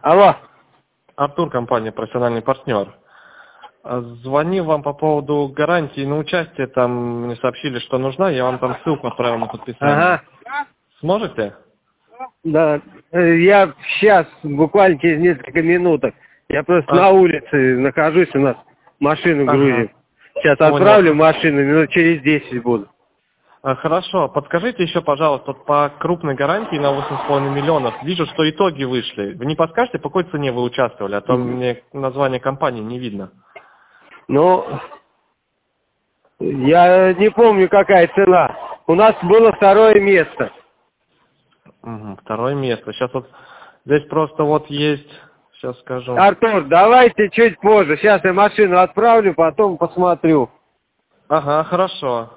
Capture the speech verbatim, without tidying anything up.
Алло. Артур, компания «Профессиональный партнер». Звонил вам по поводу гарантии на участие. Там мне сообщили, что нужна. Я вам там ссылку отправил на подписание. Ага. Сможете? Да. Э, Я сейчас, буквально через несколько минуток. Я просто А- на улице нахожусь, у нас машину Ага. грузим. Сейчас Понял. отправлю машину, минут через десять буду. А, Хорошо. Подскажите еще, пожалуйста, вот по крупной гарантии на восемь с половиной миллионов. Вижу, что итоги вышли. Вы не подскажете, по какой цене вы участвовали? А то мне название компании не видно. Ну, я не помню, какая цена. У нас было второе место. Мгм, Второе место. Сейчас вот здесь просто вот есть, сейчас скажу. Артур, давайте чуть позже. Сейчас я машину отправлю, потом посмотрю. Ага, хорошо.